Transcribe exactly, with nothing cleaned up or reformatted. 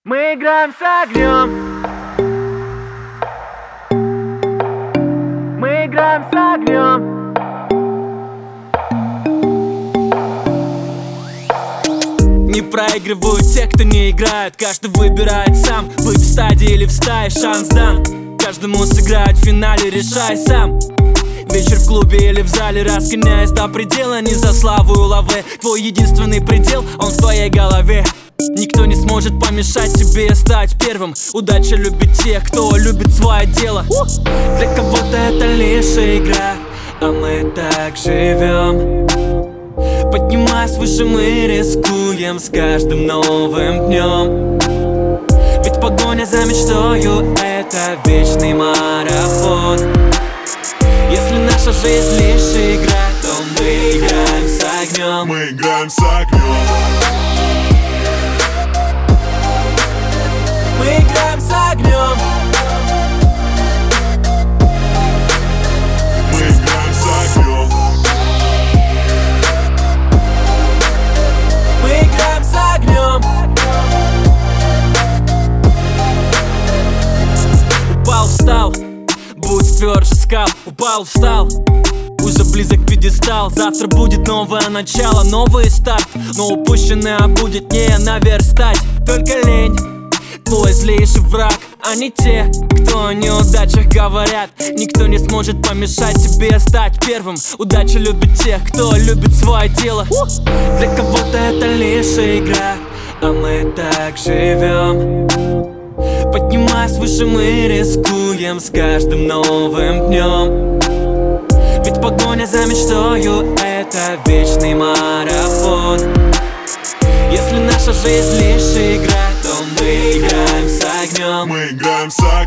Мы играем с огнем. Мы играем с огнем. Не проигрывают те, кто не играет. Каждый выбирает сам, быть в стадии или в стае. Шанс дан каждому сыграть в финале, решай сам. Вечер в клубе или в зале, разгоняясь до предела. Не за славу и лаве, твой единственный предел, он в твоей голове. Никто не сможет помешать тебе стать первым. Удача любит тех, кто любит свое дело. Для кого-то это лишь игра, а мы так живем. Поднимаясь выше, мы рискуем с каждым новым днем. Ведь погоня за мечтою — это вечный марафон. Если наша жизнь лишь игра, то мы играем с огнем. Мы играем с огнем. Мы играем с огнем. Мы играем с огнем. Мы играем с огнем. Упал, встал, будь тверже скал. Упал, встал, уже близок пьедестал. Завтра будет новое начало, новый старт. Но упущенное будет не наверстать. Только лень твой злейший враг, а не те, кто о неудачах говорят. Никто не сможет помешать тебе стать первым. Удача любит тех, кто любит свое дело. Для кого-то это лишь игра, а мы так живем. Поднимаясь выше, мы рискуем с каждым новым днем. Ведь погоня за мечтою — это вечный марафон. Если наша жизнь лишь игра, то мы играем с огнем. Мы играем с огнем.